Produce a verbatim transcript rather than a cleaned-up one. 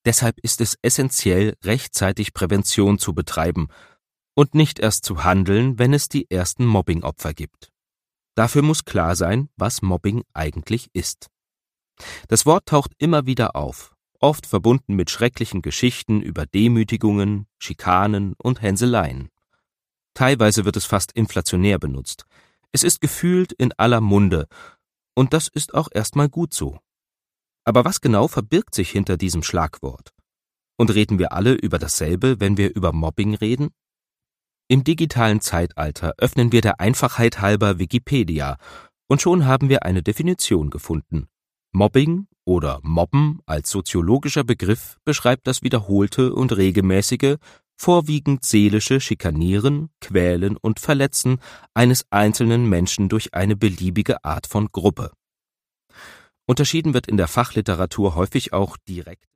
Deshalb ist es essentiell, rechtzeitig Prävention zu betreiben und nicht erst zu handeln, wenn es die ersten Mobbing-Opfer gibt. Dafür muss klar sein, was Mobbing eigentlich ist. Das Wort taucht immer wieder auf, oft verbunden mit schrecklichen Geschichten über Demütigungen, Schikanen und Hänseleien. Teilweise wird es fast inflationär benutzt. Es ist gefühlt in aller Munde, und das ist auch erstmal gut so. Aber was genau verbirgt sich hinter diesem Schlagwort? Und reden wir alle über dasselbe, wenn wir über Mobbing reden? Im digitalen Zeitalter öffnen wir der Einfachheit halber Wikipedia und schon haben wir eine Definition gefunden. Mobbing oder Mobben als soziologischer Begriff beschreibt das wiederholte und regelmäßige, vorwiegend seelische Schikanieren, Quälen und Verletzen eines einzelnen Menschen durch eine beliebige Art von Gruppe. Unterschieden wird in der Fachliteratur häufig auch direkt